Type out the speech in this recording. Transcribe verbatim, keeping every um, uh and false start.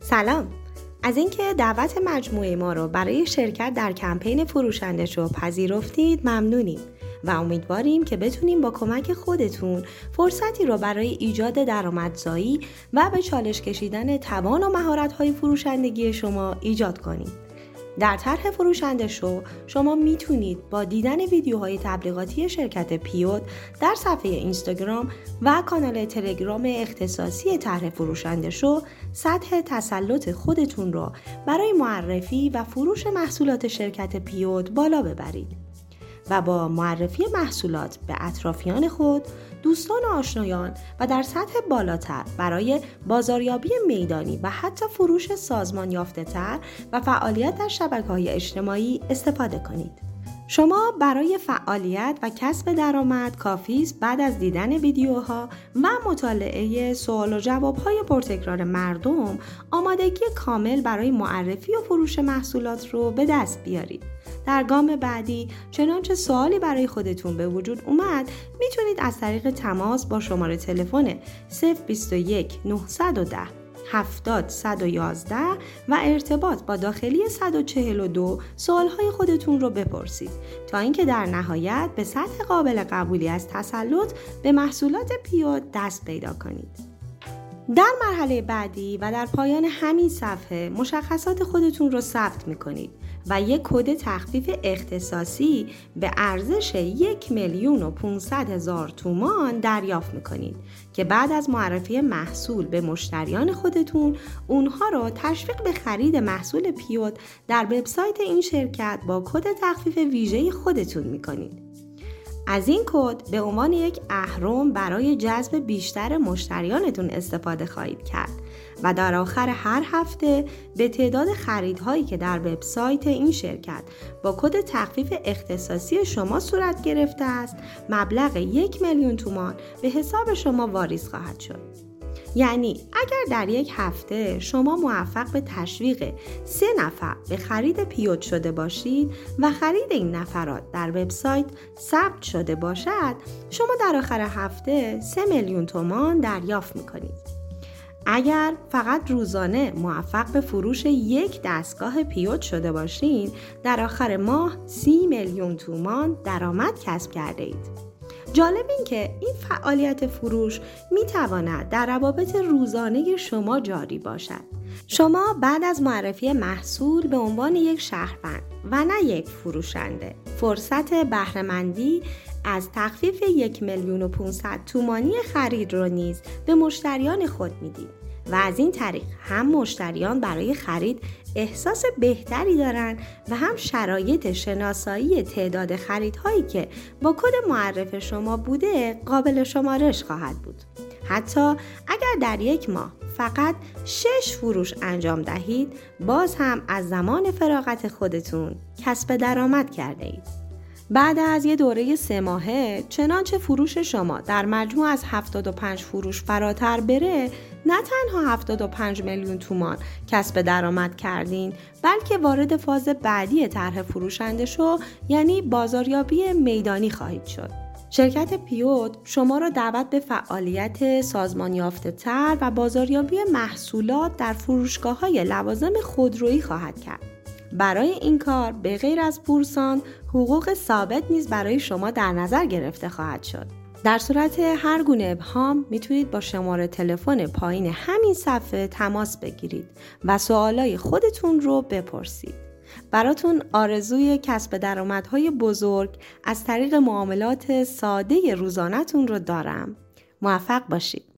سلام. از اینکه دعوت مجموعه ما رو برای شرکت در کمپین فروشنده شو پذیرفتید ممنونیم و امیدواریم که بتونیم با کمک خودتون فرصتی رو برای ایجاد درآمدزایی و به چالش کشیدن توان و مهارت‌های فروشندگی شما ایجاد کنیم. در طرح فروشنده شو شما میتونید با دیدن ویدیوهای تبلیغاتی شرکت پیوت در صفحه اینستاگرام و کانال تلگرام اختصاصی طرح فروشنده شو سطح تسلط خودتون رو برای معرفی و فروش محصولات شرکت پیوت بالا ببرید و با معرفی محصولات به اطرافیان خود، دوستان و آشنایان و در سطح بالاتر برای بازاریابی میدانی و حتی فروش سازمان یافته تر و فعالیت در شبکه‌های اجتماعی استفاده کنید. شما برای فعالیت و کسب درآمد کافی است بعد از دیدن ویدیوها و مطالعه سوال و جواب‌های پرتکرار مردم آمادگی کامل برای معرفی و فروش محصولات رو به دست بیارید. در گام بعدی چنانچه سوالی برای خودتون به وجود اومد میتونید از طریق تماس با شماره تلفن صفر بیست و یک نهصد و ده هفتاد صد و یازده و ارتباط با داخلی صد و چهل و دو سوالهای خودتون رو بپرسید تا اینکه در نهایت به سطح قابل قبولی از تسلط به محصولات پیوت دست پیدا کنید. در مرحله بعدی و در پایان همین صفحه مشخصات خودتون رو ثبت میکنید و یک کد تخفیف اختصاصی به ارزش یک میلیون و پانصد هزار تومان دریافت میکنید که بعد از معرفی محصول به مشتریان خودتون اونها رو تشویق به خرید محصول پیوت در وبسایت این شرکت با کد تخفیف ویژه خودتون میکنید. از این کد به عنوان یک اهرم برای جذب بیشتر مشتریانتون استفاده خواهید کرد و در آخر هر هفته به تعداد خریدهایی که در وبسایت این شرکت با کد تخفیف اختصاصی شما صورت گرفته است مبلغ یک میلیون تومان به حساب شما واریز خواهد شد. یعنی اگر در یک هفته شما موفق به تشویق سه نفر به خرید پیوت شده باشید و خرید این نفرات در وبسایت ثبت شده باشد، شما در آخر هفته سه میلیون تومان دریافت میکنید. اگر فقط روزانه موفق به فروش یک دستگاه پیوت شده باشید، در آخر ماه سی میلیون تومان درآمد کسب کرده اید. جالب این که این فعالیت فروش می تواند در روابط روزانه شما جاری باشد. شما بعد از معرفی محصول به عنوان یک شهروند و نه یک فروشنده فرصت بهره‌مندی از تخفیف یک میلیون و پانصد تومانی خرید را نیز به مشتریان خود میدید و از این طریق هم مشتریان برای خرید احساس بهتری دارند و هم شرایط شناسایی تعداد خریدهایی که با کد معرف شما بوده قابل شمارش خواهد بود. حتی اگر در یک ماه فقط شش فروش انجام دهید، باز هم از زمان فراغت خودتون کسب درآمد کرده اید. بعد از یه دوره سه ماهه چنانچه فروش شما در مجموع از هفتاد و پنج فروش فراتر بره، نه تنها هفتاد و پنج میلیون تومان کسب درآمد کردین، بلکه وارد فاز بعدی طرح فروشنده شو یعنی بازاریابی میدانی خواهید شد. شرکت پیوت شما را دعوت به فعالیت سازمان یافته تر و بازاریابی محصولات در فروشگاه‌های لوازم خودرویی خواهد کرد. برای این کار به غیر از بورسان حقوق ثابت نیز برای شما در نظر گرفته خواهد شد. در صورت هر گونه ابهام میتونید با شماره تلفن پایین همین صفحه تماس بگیرید و سوالای خودتون رو بپرسید. براتون آرزوی کسب درآمدهای بزرگ از طریق معاملات ساده روزانه‌تون رو دارم. موفق باشید.